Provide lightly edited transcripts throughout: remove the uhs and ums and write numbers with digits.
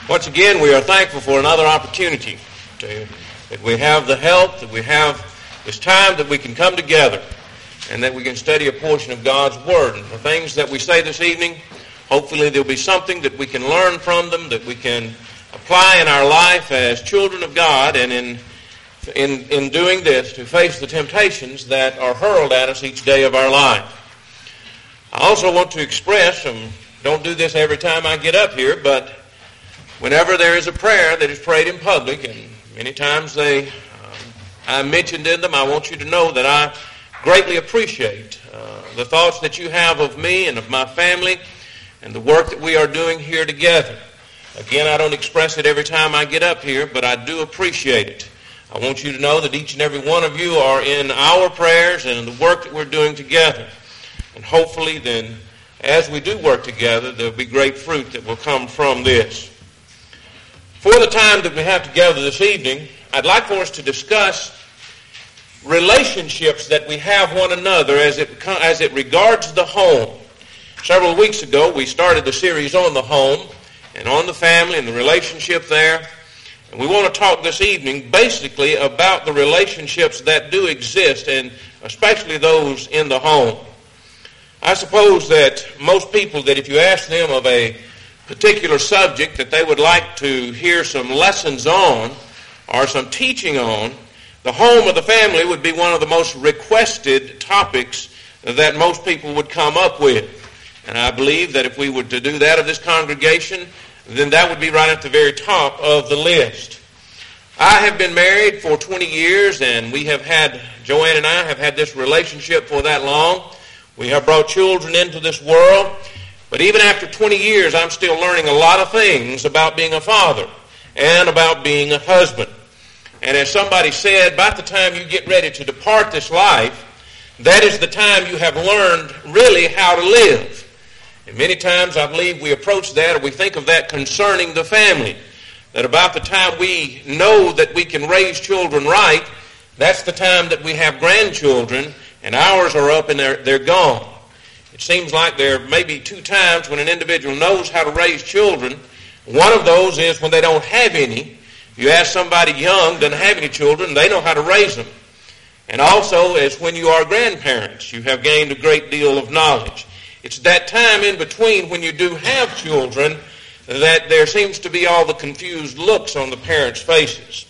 Once again, we are thankful for another opportunity that we have the help, that we have this time that we can come together and that we can study a portion of God's Word. And the things that we say this evening, hopefully there'll be something that we can learn from them, that we can apply in our life as children of God, and in doing this, to face the temptations that are hurled at us each day of our life. I also want to express, don't do this every time I get up here, but whenever there is a prayer that is prayed in public, and many times I mentioned in them, I want you to know that I greatly appreciate the thoughts that you have of me and of my family and the work that we are doing here together. Again, I don't express it every time I get up here, but I do appreciate it. I want you to know that each and every one of you are in our prayers and in the work that we're doing together. And hopefully then, as we do work together, there'll be great fruit that will come from this. For the time that we have together this evening, I'd like for us to discuss relationships that we have one another as it regards the home. Several weeks ago, we started the series on the home and on the family and the relationship there. And we want to talk this evening basically about the relationships that do exist, and especially those in the home. I suppose that most people, that if you ask them of a particular subject that they would like to hear some lessons on or some teaching on, the home or the family would be one of the most requested topics that most people would come up with. And I believe that if we were to do that of this congregation, then that would be right at the very top of the list. I have been married for 20 years, and Joanne and I have had this relationship for that long. We have brought children into this world. But even after 20 years, I'm still learning a lot of things about being a father and about being a husband. And as somebody said, by the time you get ready to depart this life, that is the time you have learned really how to live. And many times I believe we approach that, or we think of that concerning the family, that about the time we know that we can raise children right, that's the time that we have grandchildren, and ours are up and they're gone. It seems like there may be two times when an individual knows how to raise children. One of those is when they don't have any. You ask somebody young, doesn't have any children, they know how to raise them. And also is when you are grandparents. You have gained a great deal of knowledge. It's that time in between when you do have children that there seems to be all the confused looks on the parents' faces.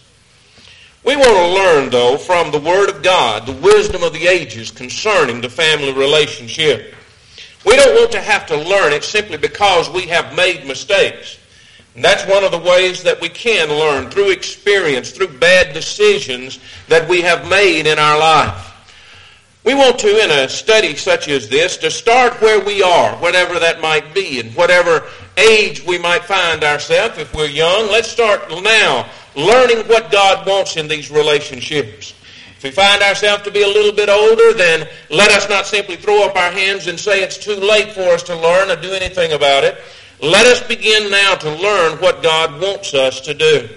We want to learn, though, from the Word of God, the wisdom of the ages concerning the family relationship. We don't want to have to learn it simply because we have made mistakes. And that's one of the ways that we can learn, through experience, through bad decisions that we have made in our life. We want to, in a study such as this, to start where we are, whatever that might be, and whatever age we might find ourselves. If we're young, let's start now learning what God wants in these relationships. If we find ourselves to be a little bit older, then let us not simply throw up our hands and say it's too late for us to learn or do anything about it. Let us begin now to learn what God wants us to do.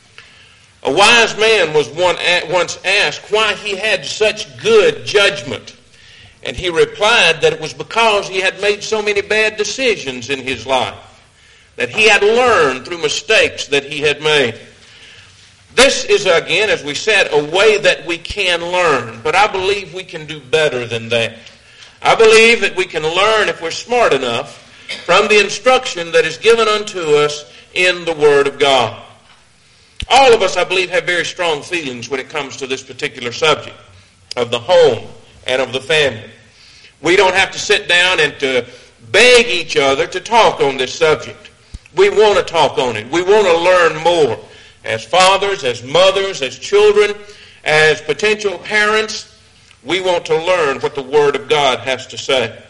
A wise man was once asked why he had such good judgment. And he replied that it was because he had made so many bad decisions in his life, that he had learned through mistakes that he had made. This is, again, as we said, a way that we can learn. But I believe we can do better than that. I believe that we can learn, if we're smart enough, from the instruction that is given unto us in the Word of God. All of us, I believe, have very strong feelings when it comes to this particular subject of the home and of the family. We don't have to sit down and to beg each other to talk on this subject. We want to talk on it. We want to learn more. As fathers, as mothers, as children, as potential parents, we want to learn what the Word of God has to say.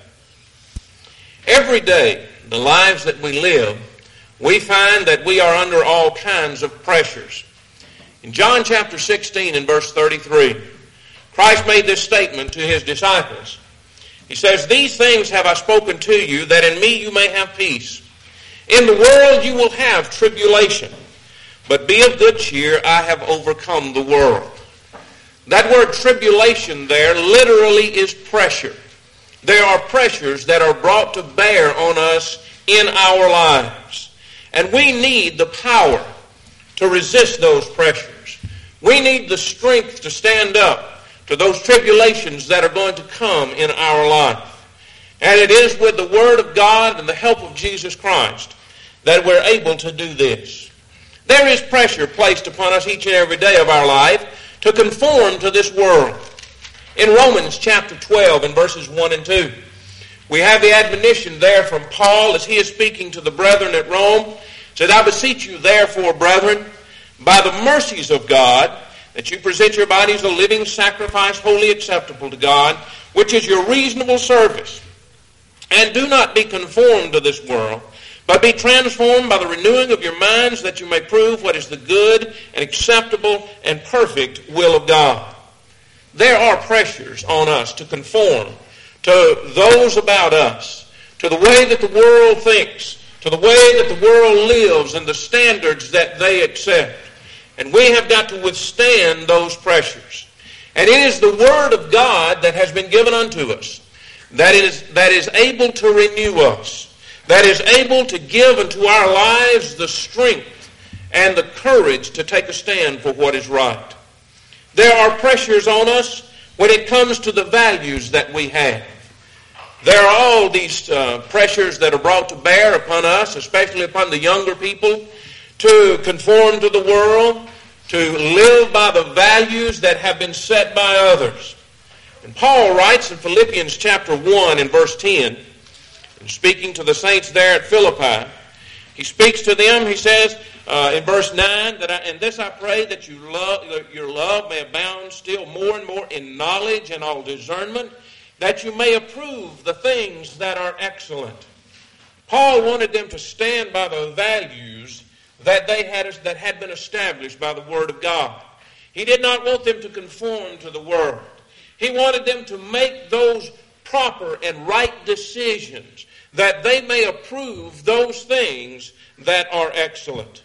Every day, the lives that we live, we find that we are under all kinds of pressures. In John chapter 16 and verse 33, Christ made this statement to his disciples. He says, "These things have I spoken to you, that in me you may have peace. In the world you will have tribulation. But be of good cheer, I have overcome the world." That word tribulation there literally is pressure. There are pressures that are brought to bear on us in our lives. And we need the power to resist those pressures. We need the strength to stand up to those tribulations that are going to come in our life. And it is with the Word of God and the help of Jesus Christ that we're able to do this. There is pressure placed upon us each and every day of our life to conform to this world. In Romans chapter 12 and verses 1 and 2, we have the admonition there from Paul as he is speaking to the brethren at Rome. He says, I beseech you therefore, brethren, by the mercies of God, that you present your bodies a living sacrifice, wholly acceptable to God, which is your reasonable service. And do not be conformed to this world, but be transformed by the renewing of your minds, that you may prove what is the good and acceptable and perfect will of God. There are pressures on us to conform to those about us, to the way that the world thinks, to the way that the world lives and the standards that they accept. And we have got to withstand those pressures. And it is the Word of God that has been given unto us that is able to renew us, that is able to give unto our lives the strength and the courage to take a stand for what is right. There are pressures on us when it comes to the values that we have. There are all these pressures that are brought to bear upon us, especially upon the younger people, to conform to the world, to live by the values that have been set by others. And Paul writes in Philippians chapter 1 and verse 10, and speaking to the saints there at Philippi, he speaks to them, he says in verse 9, and this I pray, that your love may abound still more and more in knowledge and all discernment, that you may approve the things that are excellent. Paul wanted them to stand by the values that had been established by the Word of God. He did not want them to conform to the world. He wanted them to make those proper and right decisions, that they may approve those things that are excellent.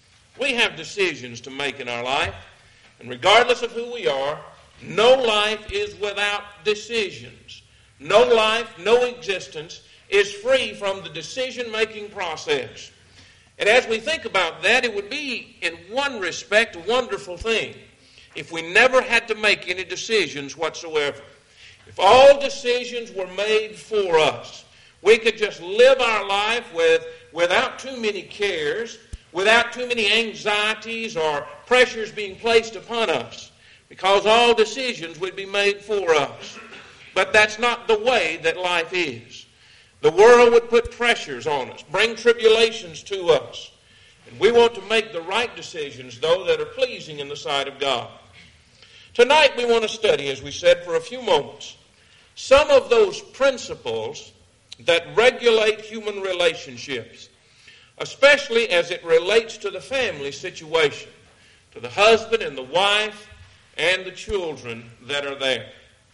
We have decisions to make in our life, and regardless of who we are, no life is without decisions. No life, no existence is free from the decision-making process. And as we think about that, it would be, in one respect, a wonderful thing if we never had to make any decisions whatsoever. If all decisions were made for us, we could just live our life without too many cares, without too many anxieties or pressures being placed upon us, because all decisions would be made for us. But that's not the way that life is. The world would put pressures on us, bring tribulations to us. And we want to make the right decisions, though, that are pleasing in the sight of God. Tonight we want to study, as we said, for a few moments, some of those principles that regulate human relationships, especially as it relates to the family situation, to the husband and the wife and the children that are there.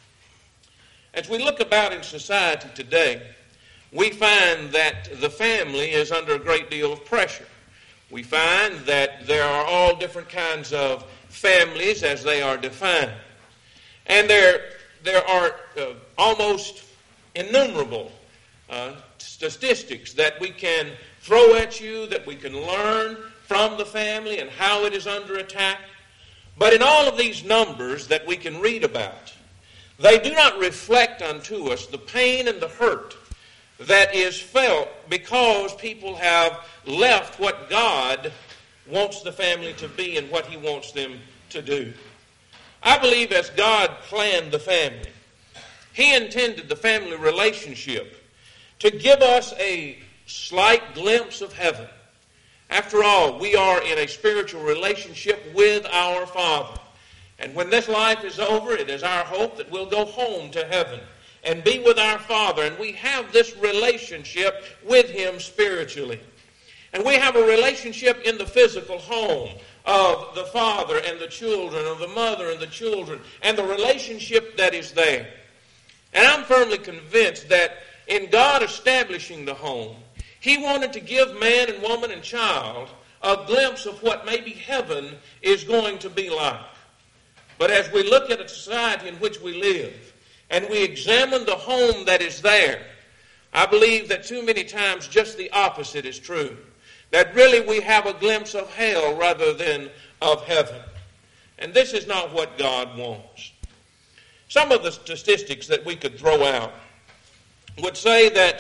As we look about in society today, we find that the family is under a great deal of pressure. We find that there are all different kinds of families as they are defined. And there are almost innumerable statistics that we can throw at you, that we can learn from the family and how it is under attack. But in all of these numbers that we can read about, they do not reflect unto us the pain and the hurt that is felt because people have left what God wants the family to be and what He wants them to do. I believe as God planned the family, He intended the family relationship to give us a slight glimpse of heaven. After all, we are in a spiritual relationship with our Father. And when this life is over, it is our hope that we'll go home to heaven and be with our Father. And we have this relationship with Him spiritually. And we have a relationship in the physical home of the father and the children, of the mother and the children, and the relationship that is there. And I'm firmly convinced that in God establishing the home, He wanted to give man and woman and child a glimpse of what maybe heaven is going to be like. But as we look at a society in which we live, and we examine the home that is there, I believe that too many times just the opposite is true. that really we have a glimpse of hell rather than of heaven. And this is not what God wants. Some of the statistics that we could throw out would say that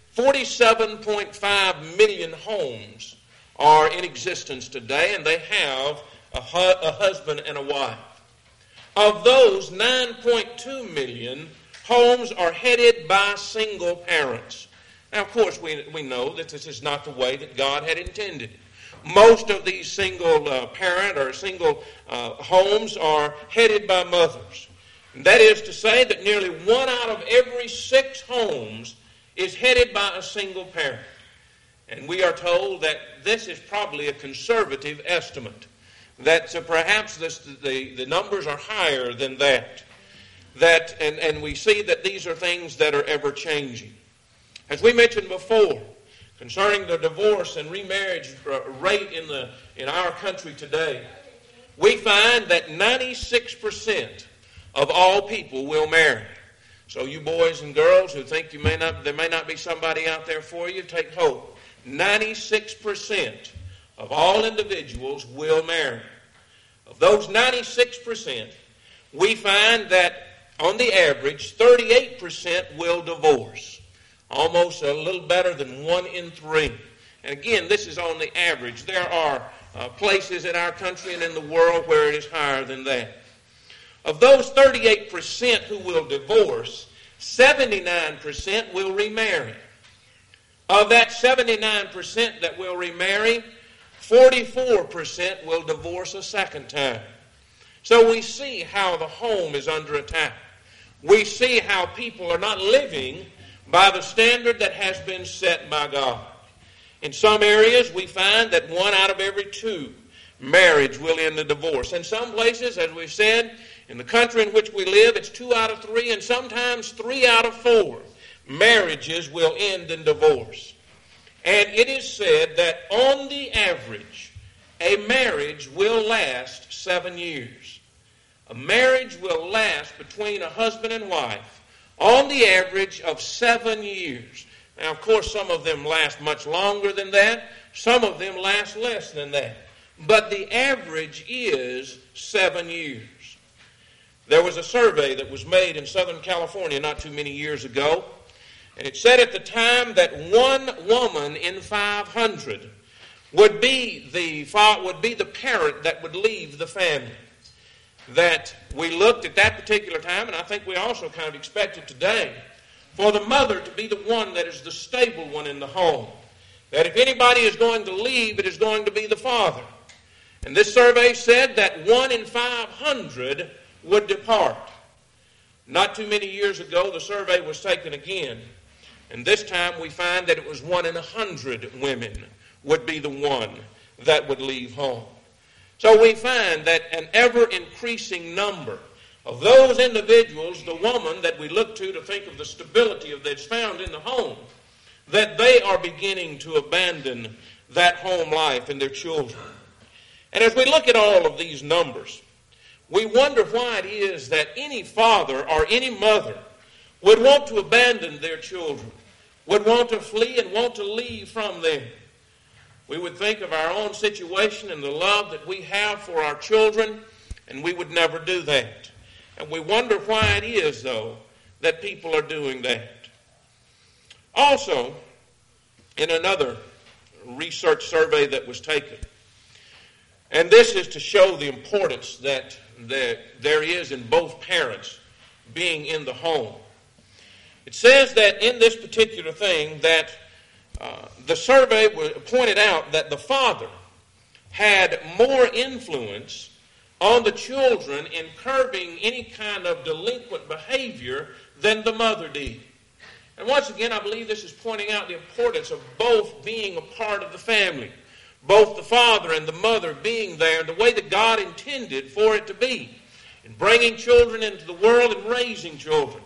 47.5 million homes are in existence today, and they have a husband and a wife. Of those, 9.2 million homes are headed by single parents. Now, of course, we know that this is not the way that God had intended it. Most of these single parent or single homes are headed by mothers. And that is to say that nearly 1 out of every 6 homes is headed by a single parent. And we are told that this is probably a conservative estimate, that perhaps the numbers are higher than that. And we see that these are things that are ever changing. As we mentioned before, concerning the divorce and remarriage rate in our country today, we find that 96% of all people will marry. So you boys and girls who think there may not be somebody out there for you, take hope. 96% of all individuals will marry. Of those 96%, we find that on the average, 38% will divorce. Almost a little better than 1 in 3. And again, this is on the average. There are places in our country and in the world where it is higher than that. Of those 38% who will divorce, 79% will remarry. Of that 79% that will remarry, 44% will divorce a second time. So we see how the home is under attack. We see how people are not living by the standard that has been set by God. In some areas, we find that 1 out of every 2 marriage will end in divorce. In some places, as we've said, in the country in which we live, it's 2 out of 3, and sometimes 3 out of 4 marriages will end in divorce. And it is said that on the average, a marriage will last 7 years. A marriage will last between a husband and wife on the average of 7 years. Now, of course, some of them last much longer than that. Some of them last less than that. But the average is 7 years. There was a survey that was made in Southern California not too many years ago, and it said at the time that 1 woman in 500 would be the parent that would leave the family. That we looked at that particular time, and I think we also kind of expect it today, for the mother to be the one that is the stable one in the home. That if anybody is going to leave, it is going to be the father. And this survey said that 1 in 500 would depart. Not too many years ago, the survey was taken again. And this time we find that it was 1 in 100 women would be the one that would leave home. So we find that an ever-increasing number of those individuals, the woman that we look to think of the stability of that's found in the home, that they are beginning to abandon that home life and their children. And as we look at all of these numbers, we wonder why it is that any father or any mother would want to abandon their children, would want to flee and want to leave from them. We would think of our own situation and the love that we have for our children, and we would never do that. And we wonder why it is, though, that people are doing that. Also, in another research survey that was taken, and this is to show the importance that there is in both parents being in the home. It says that in this particular thing that the survey pointed out that the father had more influence on the children in curbing any kind of delinquent behavior than the mother did. And once again, I believe this is pointing out the importance of both being a part of the family. Both the father and the mother being there the way that God intended for it to be. In bringing children into the world and raising children.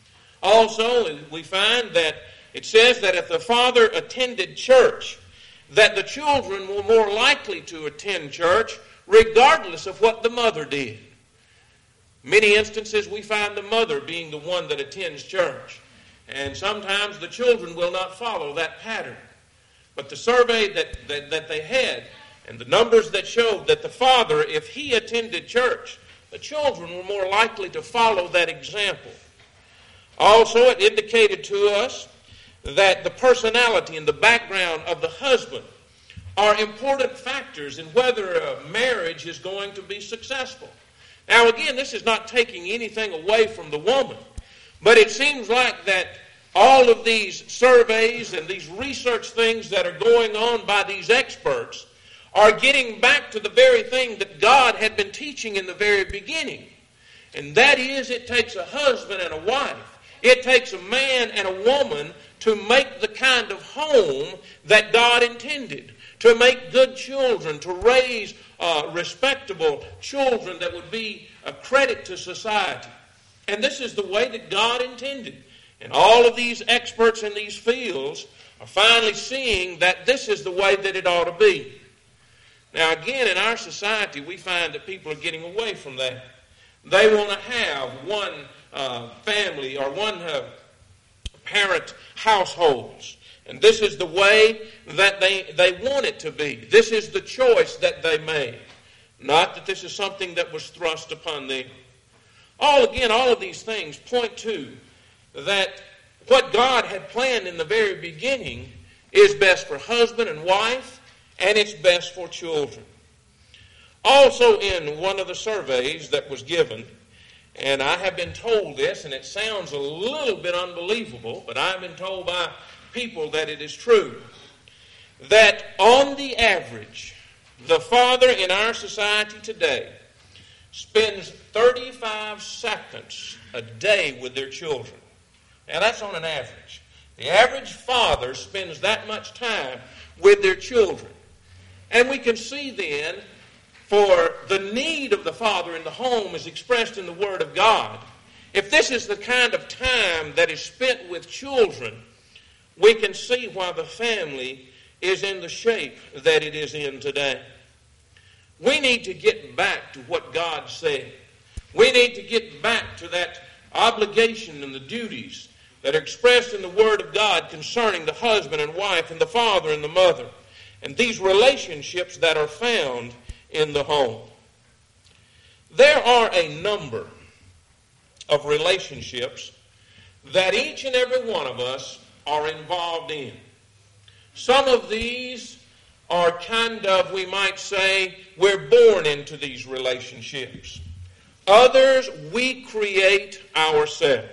Also, we find that it says that if the father attended church, that the children were more likely to attend church regardless of what the mother did. Many instances we find the mother being the one that attends church. And sometimes the children will not follow that pattern. But the survey that they had, and the numbers that showed that the father, if he attended church, the children were more likely to follow that example. Also, it indicated to us that the personality and the background of the husband are important factors in whether a marriage is going to be successful. Now, again, this is not taking anything away from the woman, but it seems like that all of these surveys and these research things that are going on by these experts are getting back to the very thing that God had been teaching in the very beginning. And that is, it takes a husband and a wife. It takes a man and a woman to make the kind of home that God intended, to make good children, to raise respectable children that would be a credit to society. And this is the way that God intended. And all of these experts in these fields are finally seeing that this is the way that it ought to be. Now, again, in our society, we find that people are getting away from that. They want to have one family or one parent households. And this is the way that they want it to be. This is the choice that they made. Not that this is something that was thrust upon them. All of these things point to that what God had planned in the very beginning is best for husband and wife, and it's best for children. Also, in one of the surveys that was given, and I have been told this, and it sounds a little bit unbelievable, but I've been told by people that it is true, that on the average, the father in our society today spends 35 seconds a day with their children. Now, that's on an average. The average father spends that much time with their children. And we can see then, for the need of the father in the home is expressed in the Word of God. If this is the kind of time that is spent with children, we can see why the family is in the shape that it is in today. We need to get back to what God said. We need to get back to that obligation and the duties that are expressed in the Word of God concerning the husband and wife and the father and the mother, and these relationships that are found in the home. There are a number of relationships that each and every one of us are involved in. Some of these are kind of, we might say, we're born into these relationships. Others we create ourselves.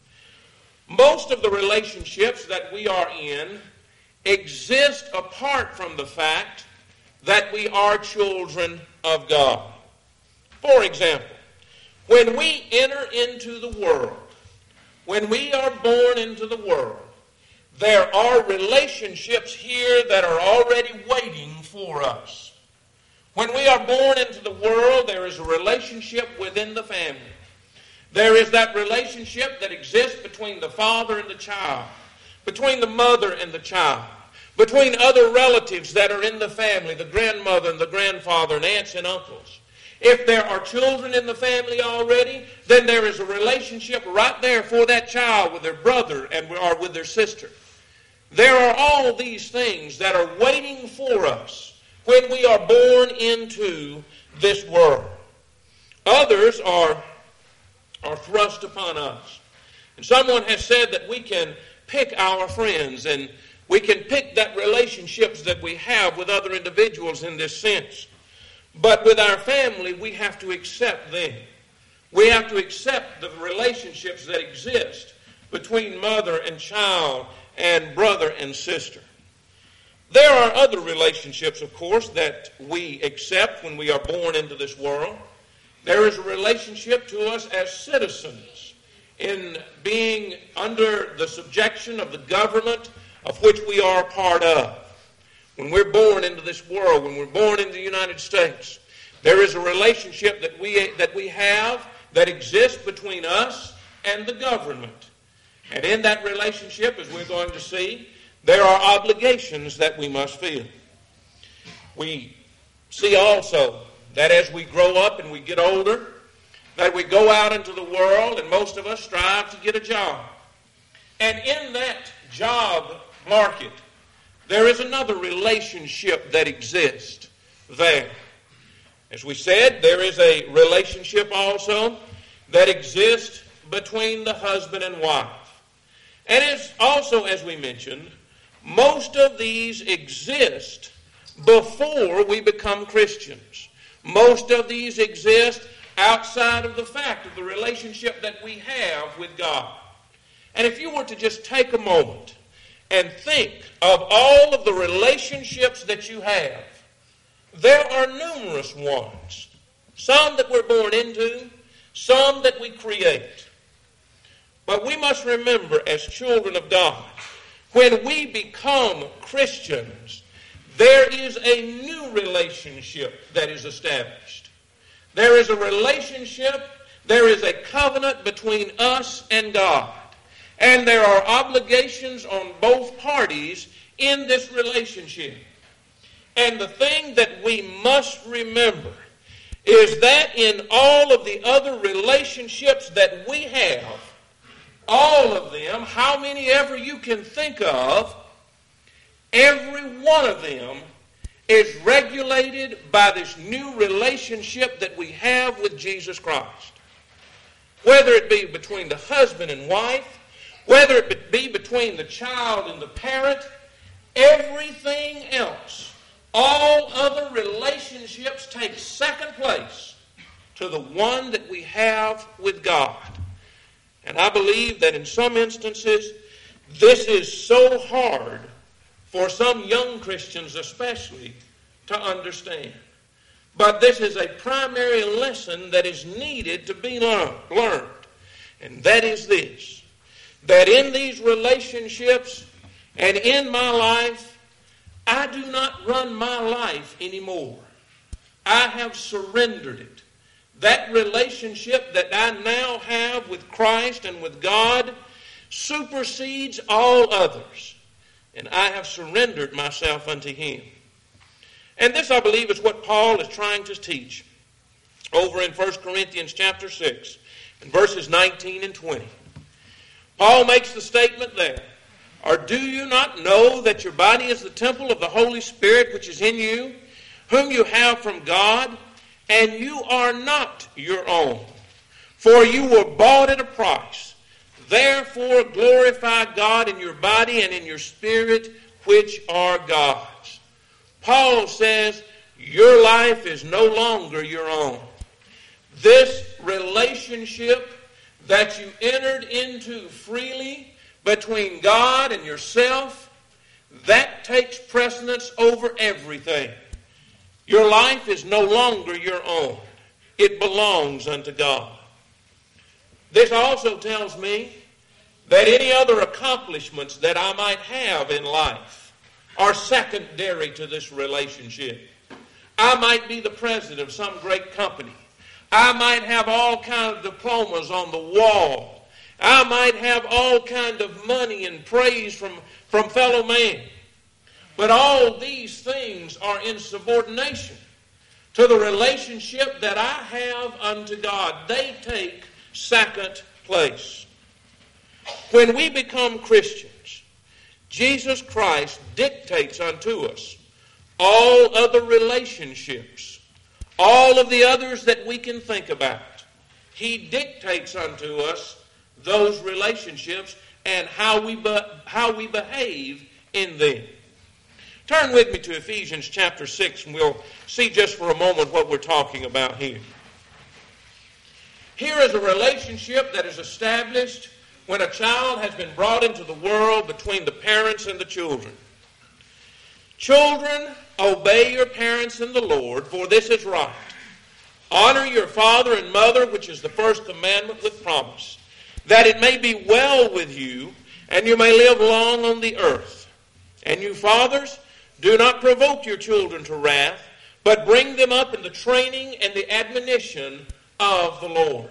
Most of the relationships that we are in exist apart from the fact that we are children of God. For example, when we enter into the world, when we are born into the world, there are relationships here that are already waiting for us. When we are born into the world, there is a relationship within the family. There is that relationship that exists between the father and the child, between the mother and the child, between other relatives that are in the family, the grandmother and the grandfather and aunts and uncles. If there are children in the family already, then there is a relationship right there for that child with their brother or with their sister. There are all these things that are waiting for us when we are born into this world. Others are thrust upon us. And someone has said that we can pick our friends and we can pick that relationships that we have with other individuals in this sense. But with our family, we have to accept them. We have to accept the relationships that exist between mother and child and brother and sister. There are other relationships, of course, that we accept when we are born into this world. There is a relationship to us as citizens in being under the subjection of the government of which we are a part of. When we're born into this world, when we're born into the United States, there is a relationship that we have that exists between us and the government. And in that relationship, as we're going to see, there are obligations that we must feel. We see also that as we grow up and we get older, that we go out into the world, and most of us strive to get a job. And in that job market, there is another relationship that exists there. As we said, there is a relationship also that exists between the husband and wife. And it's also, as we mentioned, most of these exist before we become Christians. Most of these exist outside of the fact of the relationship that we have with God. And if you were to just take a moment and think of all of the relationships that you have, there are numerous ones. Some that we're born into, some that we create. But we must remember, as children of God, when we become Christians, there is a new relationship that is established. There is a relationship, there is a covenant between us and God. And there are obligations on both parties in this relationship. And the thing that we must remember is that in all of the other relationships that we have, all of them, how many ever you can think of, every one of them is regulated by this new relationship that we have with Jesus Christ. Whether it be between the husband and wife, whether it be between the child and the parent, everything else, all other relationships take second place to the one that we have with God. And I believe that in some instances, this is so hard for some young Christians especially to understand. But this is a primary lesson that is needed to be learned. And that is this, that in these relationships and in my life, I do not run my life anymore. I have surrendered it. That relationship that I now have with Christ and with God supersedes all others. And I have surrendered myself unto Him. And this, I believe, is what Paul is trying to teach over in 1 Corinthians chapter 6, and verses 19 and 20. Paul makes the statement there, "Or do you not know that your body is the temple of the Holy Spirit which is in you, whom you have from God, and you are not your own? For you were bought at a price. Therefore glorify God in your body and in your spirit, which are God's." Paul says, your life is no longer your own. This relationship that you entered into freely between God and yourself, that takes precedence over everything. Your life is no longer your own. It belongs unto God. This also tells me that any other accomplishments that I might have in life are secondary to this relationship. I might be the president of some great company. I might have all kinds of diplomas on the wall. I might have all kinds of money and praise from fellow men. But all these things are in subordination to the relationship that I have unto God. They take second place. When we become Christians, Jesus Christ dictates unto us all other relationships, all of the others that we can think about. He dictates unto us those relationships and how we behave in them. Turn with me to Ephesians chapter 6, and we'll see just for a moment what we're talking about here. Here is a relationship that is established when a child has been brought into the world between the parents and the children. Children, obey your parents in the Lord, for this is right. Honor your father and mother, which is the first commandment with promise, that it may be well with you, and you may live long on the earth. And you fathers, do not provoke your children to wrath, but bring them up in the training and the admonition of the Lord.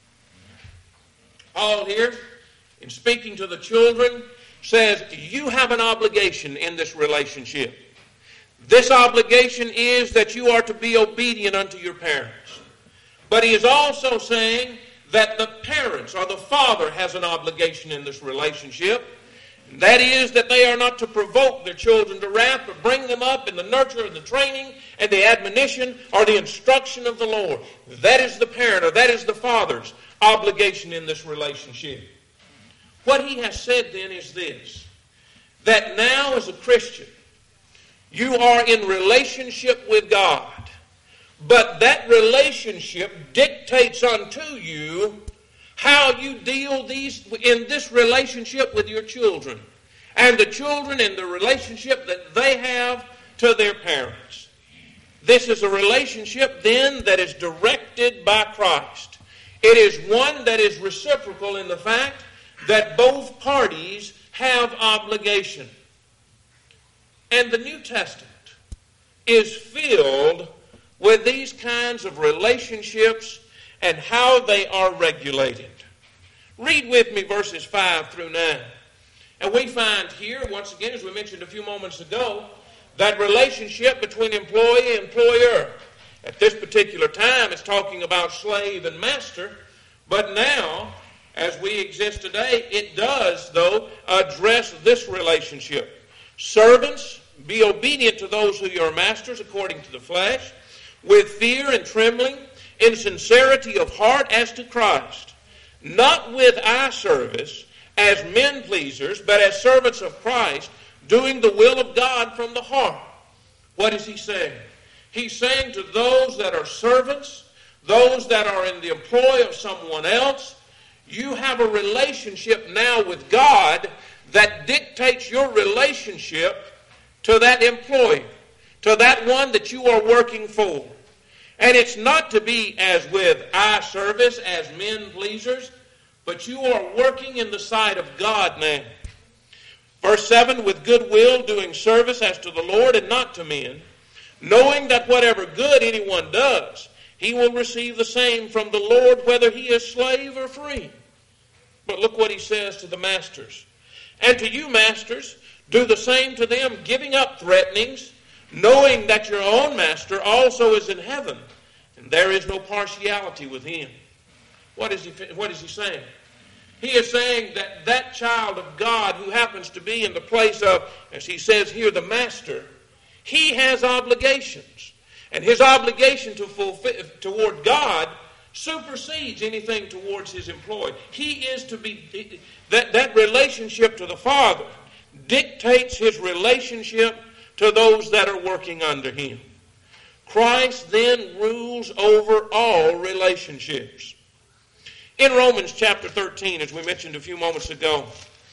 Paul here, in speaking to the children, says you have an obligation in this relationship. This obligation is that you are to be obedient unto your parents. But he is also saying that the parents or the father has an obligation in this relationship. That is, that they are not to provoke their children to wrath, but bring them up in the nurture and the training and the admonition or the instruction of the Lord. That is the parent, or that is the father's obligation in this relationship. What he has said then is this, that now as a Christian, you are in relationship with God, but that relationship dictates unto you how you deal in this relationship with your children, and the children in the relationship that they have to their parents. This is a relationship then that is directed by Christ. It is one that is reciprocal in the fact that both parties have obligation. And the New Testament is filled with these kinds of relationships and how they are regulated. Read with me verses 5 through 9. And we find here, once again, as we mentioned a few moments ago, that relationship between employee and employer. At this particular time, it's talking about slave and master. But now, as we exist today, it does, though, address this relationship. Servants, be obedient to those who are your masters according to the flesh, with fear and trembling, in sincerity of heart as to Christ, not with eye service as men pleasers, but as servants of Christ, doing the will of God from the heart. What is he saying? He's saying to those that are servants, those that are in the employ of someone else, you have a relationship now with God that dictates your relationship to that employer, to that one that you are working for. And it's not to be as with eye service, as men pleasers, but you are working in the sight of God now. Verse 7, with good will doing service as to the Lord and not to men, knowing that whatever good anyone does, he will receive the same from the Lord, whether he is slave or free. But look what he says to the masters. And to you, masters, do the same to them, giving up threatenings, knowing that your own master also is in heaven, and there is no partiality with him. What is he saying? He is saying that that child of God who happens to be in the place of, as he says here, the master, he has obligations. And his obligation to fulfill toward God supersedes anything towards his employee. He is to be, that relationship to the Father dictates his relationship to those that are working under him. Christ then rules over all relationships. In Romans chapter 13, as we mentioned a few moments ago,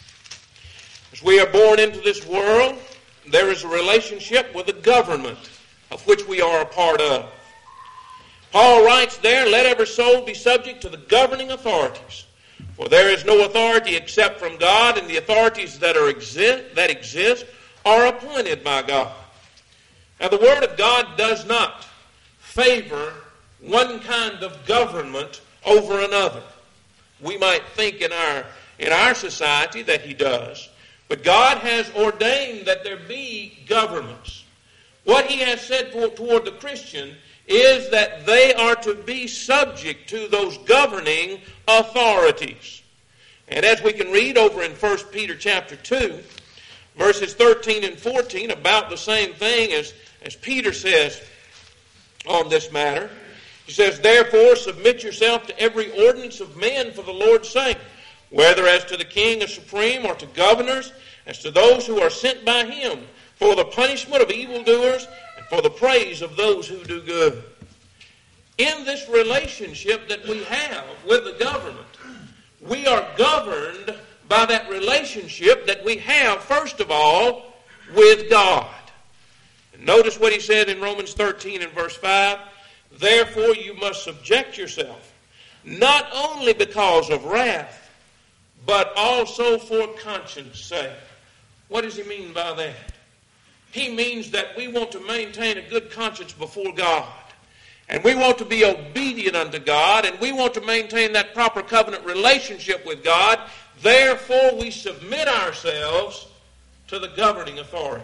as we are born into this world, there is a relationship with the government of which we are a part of. Paul writes there, let every soul be subject to the governing authorities, for there is no authority except from God, and the authorities that exist are appointed by God. Now the Word of God does not favor one kind of government over another. We might think in our society that he does, but God has ordained that there be governments. What he has said toward the Christian is that they are to be subject to those governing authorities. And as we can read over in 1 Peter chapter 2, verses 13 and 14, about the same thing as Peter says on this matter. He says, therefore submit yourself to every ordinance of men for the Lord's sake, whether as to the king or supreme, or to governors, as to those who are sent by him, for the punishment of evildoers, and for the praise of those who do good. In this relationship that we have with the government, we are governed by that relationship that we have, first of all, with God. And notice what he said in Romans 13 and verse 5. Therefore you must subject yourself, not only because of wrath, but also for conscience sake. What does he mean by that? He means that we want to maintain a good conscience before God. And we want to be obedient unto God. And we want to maintain that proper covenant relationship with God. Therefore, we submit ourselves to the governing authorities.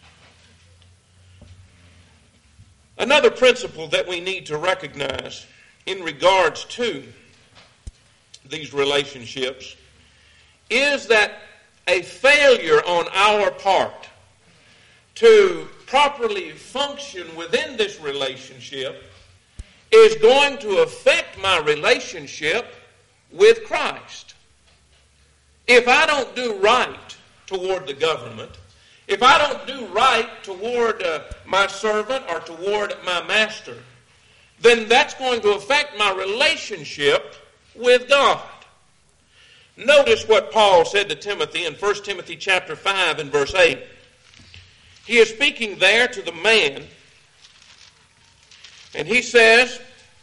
Another principle that we need to recognize in regards to these relationships is that a failure on our part to properly function within this relationship is going to affect my relationship with Christ. If I don't do right toward the government, if I don't do right toward my servant or toward my master, then that's going to affect my relationship with God. Notice what Paul said to Timothy in 1 Timothy chapter 5 and verse 8. He is speaking there to the man, and he says,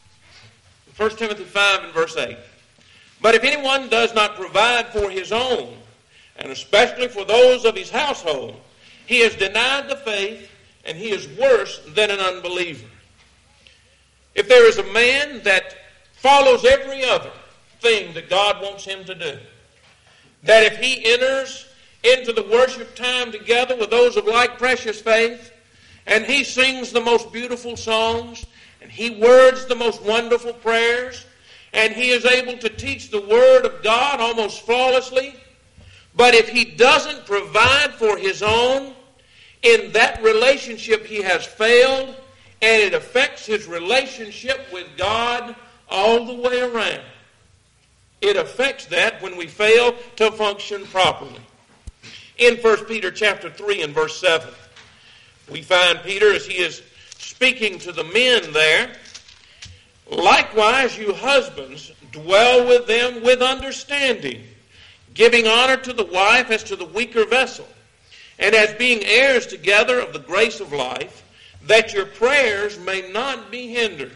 1 Timothy 5 and verse 8, "But if anyone does not provide for his own, and especially for those of his household, he has denied the faith, and he is worse than an unbeliever." If there is a man that follows every other thing that God wants him to do, that if he enters into the worship time together with those of like precious faith, and he sings the most beautiful songs, and he words the most wonderful prayers, and he is able to teach the Word of God almost flawlessly, but if he doesn't provide for his own, in that relationship he has failed, and it affects his relationship with God all the way around. It affects that when we fail to function properly. In 1 Peter chapter 3 and verse 7, we find Peter as he is speaking to the men there, "Likewise, you husbands, dwell with them with understanding, giving honor to the wife as to the weaker vessel, and as being heirs together of the grace of life, that your prayers may not be hindered."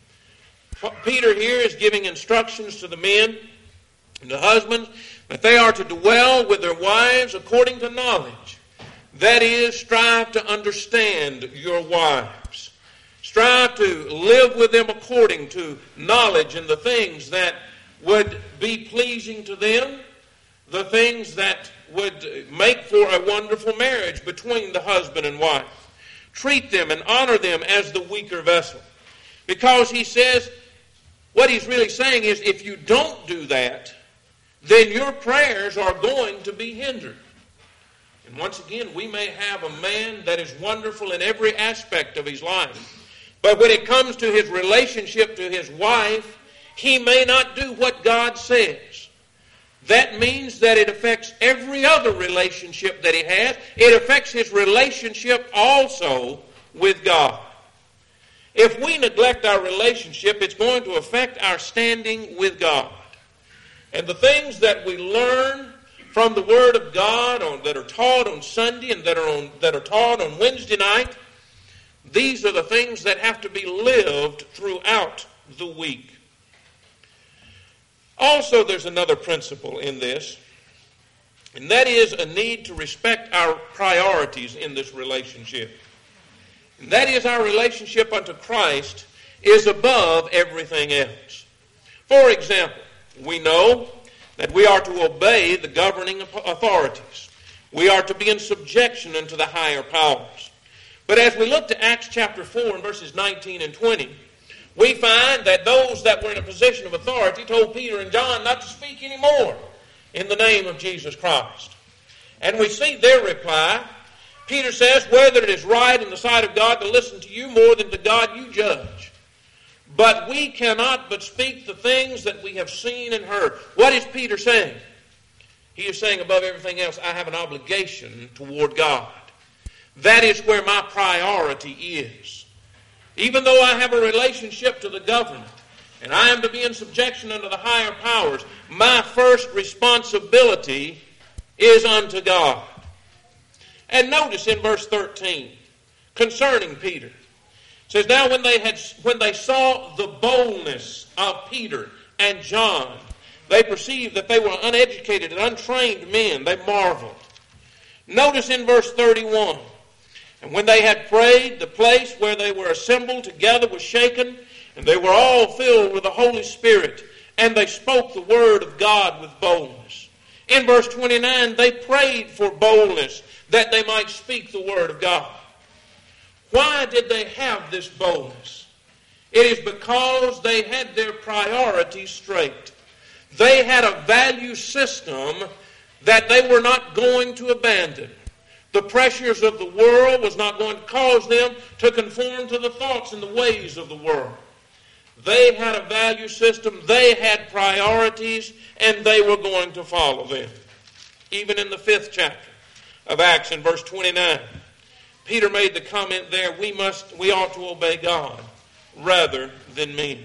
Peter here is giving instructions to the men and the husbands that they are to dwell with their wives according to knowledge. That is, strive to understand your wives. Strive to live with them according to knowledge and the things that would be pleasing to them, the things that would make for a wonderful marriage between the husband and wife. Treat them and honor them as the weaker vessel. Because he says, what he's really saying is, if you don't do that, then your prayers are going to be hindered. And once again, we may have a man that is wonderful in every aspect of his life, but when it comes to his relationship to his wife, he may not do what God says. That means that it affects every other relationship that he has. It affects his relationship also with God. If we neglect our relationship, it's going to affect our standing with God. And the things that we learn from the Word of God that are taught on Sunday and that are taught on Wednesday night, these are the things that have to be lived throughout the week. Also, there's another principle in this, and that is a need to respect our priorities in this relationship. And that is, our relationship unto Christ is above everything else. For example, we know that we are to obey the governing authorities. We are to be in subjection unto the higher powers. But as we look to Acts chapter 4 and verses 19 and 20, we find that those that were in a position of authority told Peter and John not to speak anymore in the name of Jesus Christ. And we see their reply. Peter says, "Whether it is right in the sight of God to listen to you more than to God, you judge. But we cannot but speak the things that we have seen and heard." What is Peter saying? He is saying, above everything else, I have an obligation toward God. That is where my priority is. Even though I have a relationship to the government, and I am to be in subjection unto the higher powers, my first responsibility is unto God. And notice in verse 13, concerning Peter, it says, "Now when they saw the boldness of Peter and John, they perceived that they were uneducated and untrained men. They marveled." Notice in verse 31, "And when they had prayed, the place where they were assembled together was shaken, and they were all filled with the Holy Spirit, and they spoke the word of God with boldness." In verse 29, they prayed for boldness that they might speak the word of God. Why did they have this boldness? It is because they had their priorities straight. They had a value system that they were not going to abandon. The pressures of the world was not going to cause them to conform to the thoughts and the ways of the world. They had a value system, they had priorities, and they were going to follow them. Even in the 5th chapter of Acts in verse 29, Peter made the comment there, we ought to obey God rather than men.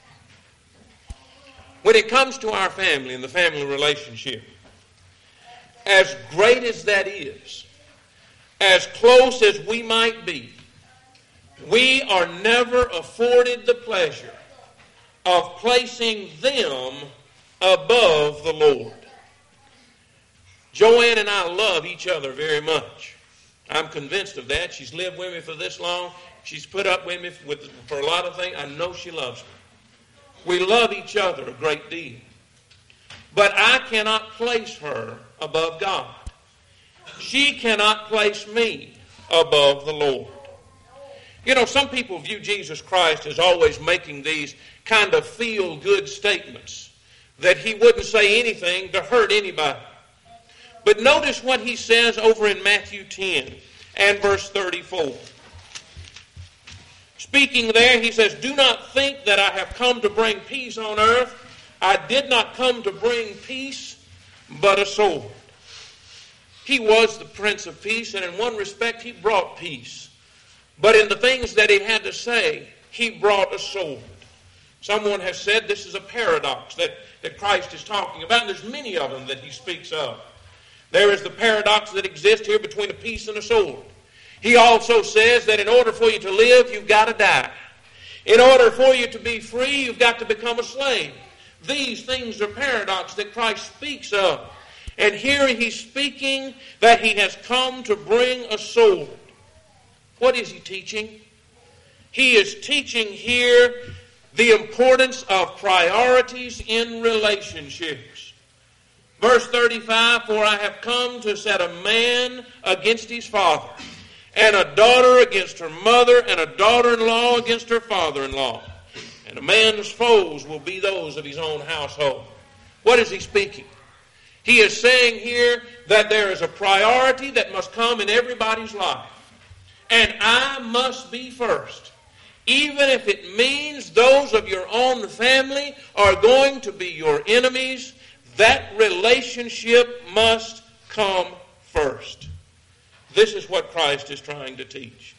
When it comes to our family and the family relationship, as great as that is, as close as we might be, we are never afforded the pleasure of placing them above the Lord. Joanne and I love each other very much. I'm convinced of that. She's lived with me for this long. She's put up with me for a lot of things. I know she loves me. We love each other a great deal. But I cannot place her above God. She cannot place me above the Lord. You know, some people view Jesus Christ as always making these kind of feel-good statements, that he wouldn't say anything to hurt anybody. But notice what he says over in Matthew 10 and verse 34. Speaking there, he says, "Do not think that I have come to bring peace on earth. I did not come to bring peace, but a sword." He was the Prince of Peace, and in one respect, he brought peace. But in the things that he had to say, he brought a sword. Someone has said this is a paradox that Christ is talking about, and there's many of them that he speaks of. There is the paradox that exists here between a peace and a sword. He also says that in order for you to live, you've got to die. In order for you to be free, you've got to become a slave. These things are paradox that Christ speaks of. And here he's speaking that he has come to bring a sword. What is he teaching? He is teaching here the importance of priorities in relationships. Verse 35, "For I have come to set a man against his father, and a daughter against her mother, and a daughter-in-law against her father-in-law. And a man's foes will be those of his own household." What is he speaking? He is saying here that there is a priority that must come in everybody's life. And I must be first. Even if it means those of your own family are going to be your enemies, that relationship must come first. This is what Christ is trying to teach.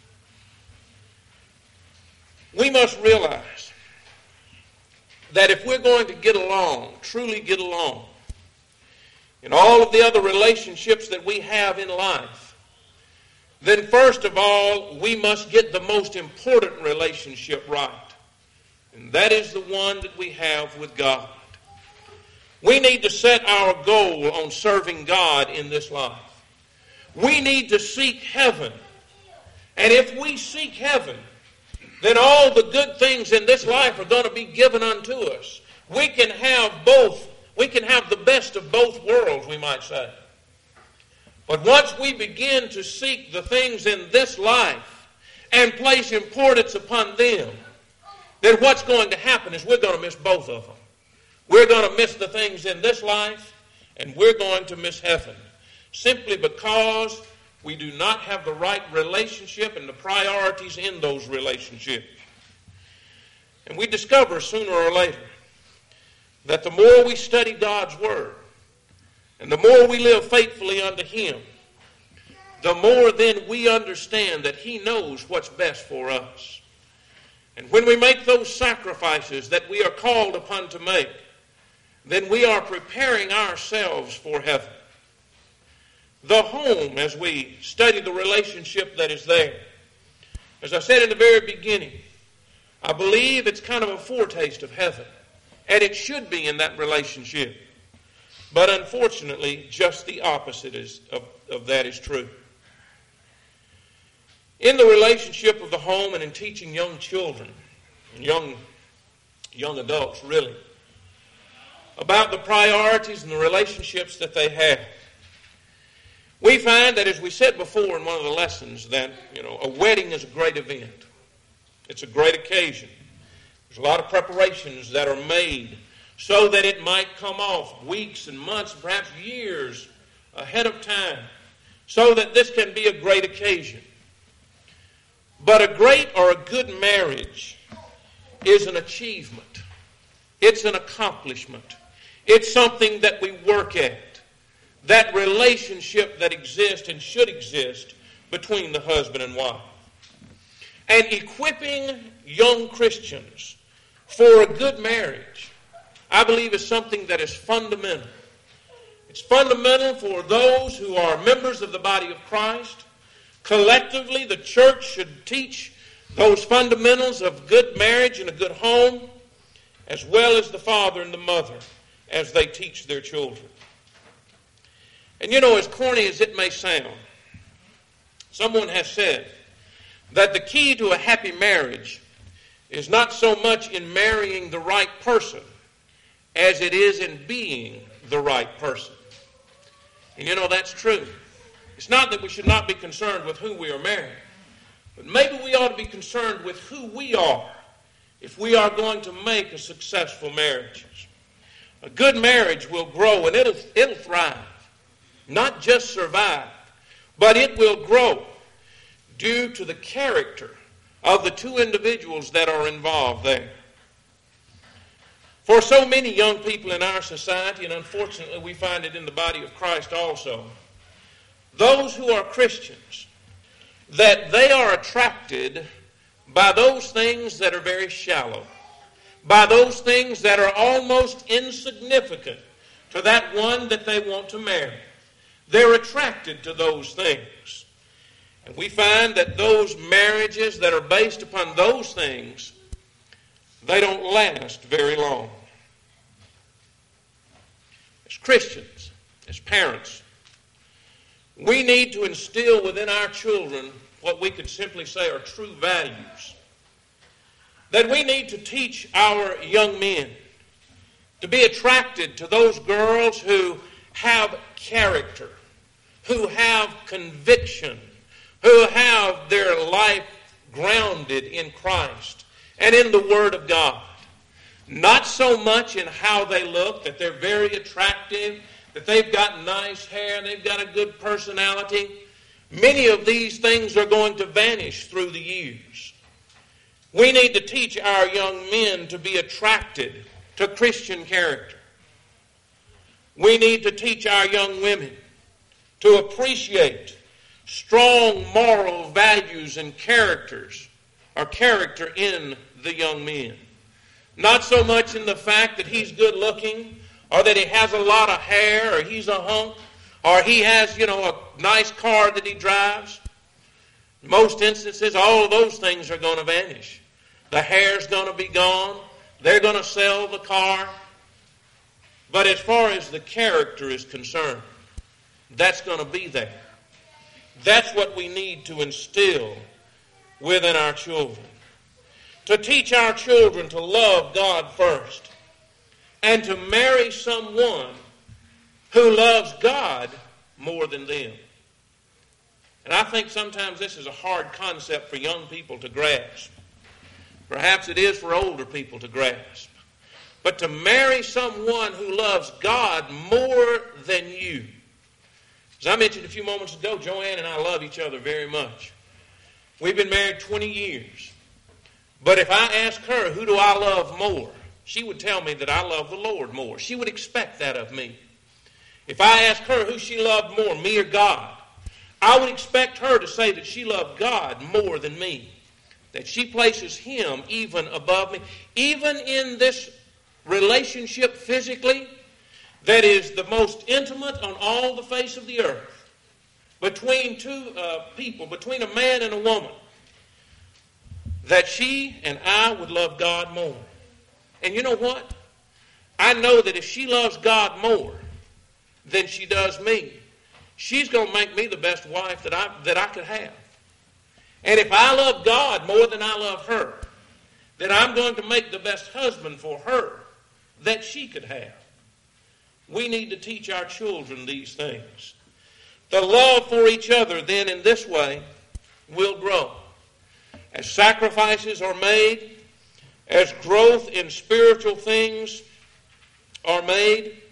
We must realize that if we're going to get along, truly get along, in all of the other relationships that we have in life, then first of all, we must get the most important relationship right. And that is the one that we have with God. We need to set our goal on serving God in this life. We need to seek heaven. And if we seek heaven, then all the good things in this life are going to be given unto us. We can have both. We can have the best of both worlds, we might say. But once we begin to seek the things in this life and place importance upon them, then what's going to happen is we're going to miss both of them. We're going to miss the things in this life, and we're going to miss heaven, simply because we do not have the right relationship and the priorities in those relationships. And we discover sooner or later that the more we study God's Word and the more we live faithfully unto Him, the more then we understand that He knows what's best for us. And when we make those sacrifices that we are called upon to make, then we are preparing ourselves for heaven. The home, as we study the relationship that is there, as I said in the very beginning, I believe it's kind of a foretaste of heaven. And it should be in that relationship. But unfortunately, just the opposite of that is true. In the relationship of the home and in teaching young children, and young adults really, about the priorities and the relationships that they have, we find that, as we said before in one of the lessons, that a wedding is a great event. It's a great occasion. There's a lot of preparations that are made so that it might come off weeks and months, perhaps years ahead of time so that this can be a great occasion. But a great or a good marriage is an achievement. It's an accomplishment. It's something that we work at. That relationship that exists and should exist between the husband and wife. And equipping young Christians for a good marriage, I believe, is something that is fundamental. It's fundamental for those who are members of the body of Christ. Collectively, the church should teach those fundamentals of good marriage and a good home, as well as the father and the mother as they teach their children. And you know, as corny as it may sound, someone has said that the key to a happy marriage is not so much in marrying the right person as it is in being the right person. And you know, that's true. It's not that we should not be concerned with who we are marrying, but maybe we ought to be concerned with who we are if we are going to make a successful marriage. A good marriage will grow and it'll thrive. Not just survive, but it will grow due to the character of the two individuals that are involved there. For so many young people in our society, and unfortunately we find it in the body of Christ also, those who are Christians, that they are attracted by those things that are very shallow, by those things that are almost insignificant to that one that they want to marry. They're attracted to those things. And we find that those marriages that are based upon those things, they don't last very long. As Christians, as parents, we need to instill within our children what we could simply say are true values. That we need to teach our young men to be attracted to those girls who have character, who have conviction, who have their life grounded in Christ and in the Word of God. Not so much in how they look, that they're very attractive, that they've got nice hair, they've got a good personality. Many of these things are going to vanish through the years. We need to teach our young men to be attracted to Christian character. We need to teach our young women to appreciate strong moral values and characters, or character in the young men. Not so much in the fact that he's good looking, or that he has a lot of hair, or he's a hunk, or he has, a nice car that he drives. In most instances, all of those things are going to vanish. The hair's going to be gone. They're going to sell the car. But as far as the character is concerned, that's going to be there. That's what we need to instill within our children. To teach our children to love God first and to marry someone who loves God more than them. And I think sometimes this is a hard concept for young people to grasp. Perhaps it is for older people to grasp. But to marry someone who loves God more than you. As I mentioned a few moments ago, Joanne and I love each other very much. We've been married 20 years. But if I ask her, who do I love more? She would tell me that I love the Lord more. She would expect that of me. If I ask her who she loved more, me or God, I would expect her to say that she loved God more than me. That she places Him even above me. Even in this relationship physically, that is the most intimate on all the face of the earth, between two people, between a man and a woman, that she and I would love God more. And you know what? I know that if she loves God more than she does me, she's going to make me the best wife that I could have. And if I love God more than I love her, then I'm going to make the best husband for her that she could have. We need to teach our children these things. The love for each other then in this way will grow. As sacrifices are made, as growth in spiritual things are made,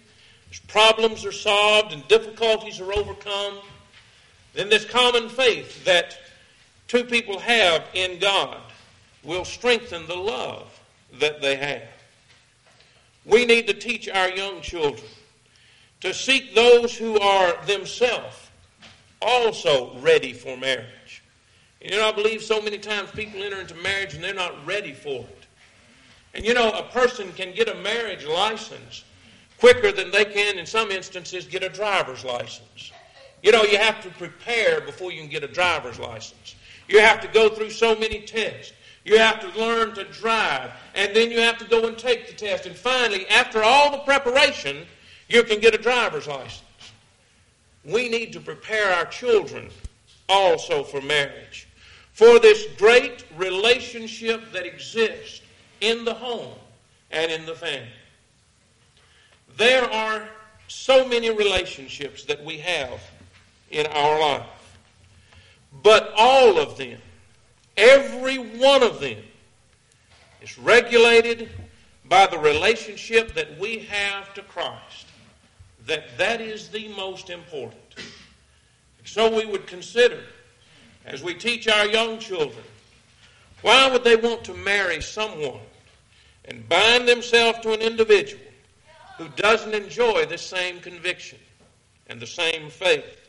as problems are solved and difficulties are overcome, then this common faith that two people have in God will strengthen the love that they have. We need to teach our young children to seek those who are themselves also ready for marriage. You know, I believe so many times people enter into marriage and they're not ready for it. And you know, a person can get a marriage license quicker than they can, in some instances, get a driver's license. You know, you have to prepare before you can get a driver's license. You have to go through so many tests. You have to learn to drive, and then you have to go and take the test. And finally, after all the preparation, you can get a driver's license. We need to prepare our children also for marriage, for this great relationship that exists in the home and in the family. There are so many relationships that we have in our life, but all of them, every one of them, is regulated by the relationship that we have to Christ. That is the most important. So we would consider, as we teach our young children, why would they want to marry someone and bind themselves to an individual who doesn't enjoy the same conviction and the same faith